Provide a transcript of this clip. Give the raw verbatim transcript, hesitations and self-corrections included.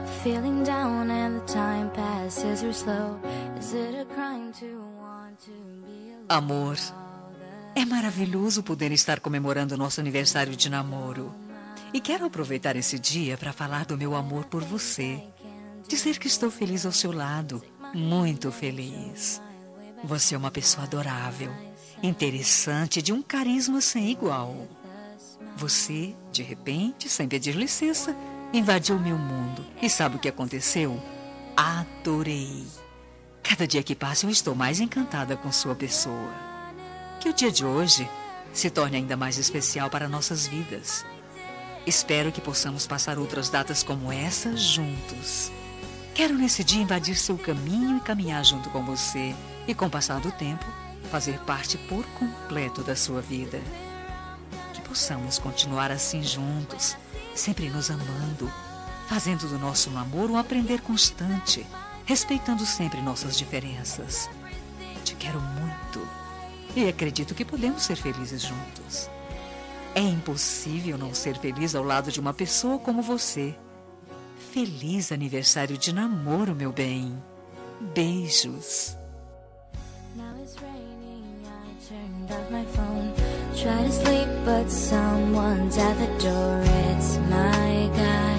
Feeling down and the time passes or slow. Is it a crime to want to be alone? Amor, é maravilhoso poder estar comemorando nosso aniversário de namoro. E quero aproveitar esse dia para falar do meu amor por você. Dizer que estou feliz ao seu lado, muito feliz. Você é uma pessoa adorável, interessante, de um carisma sem igual. Você, de repente, sem pedir licença, invadiu meu mundo. E sabe o que aconteceu? Adorei. Cada dia que passa eu estou mais encantada com sua pessoa. Que o dia de hoje se torne ainda mais especial para nossas vidas. Espero que possamos passar outras datas como essa juntos. Quero nesse dia invadir seu caminho e caminhar junto com você. E com o passar do tempo, fazer parte por completo da sua vida. Que possamos continuar assim juntos, sempre nos amando, fazendo do nosso namoro um aprender constante, respeitando sempre nossas diferenças. Te quero muito e acredito que podemos ser felizes juntos. É impossível não ser feliz ao lado de uma pessoa como você. Feliz aniversário de namoro, meu bem. Beijos. Now it's raining, I turned off my phone. Try to sleep, but someone's at the door. It's my guy.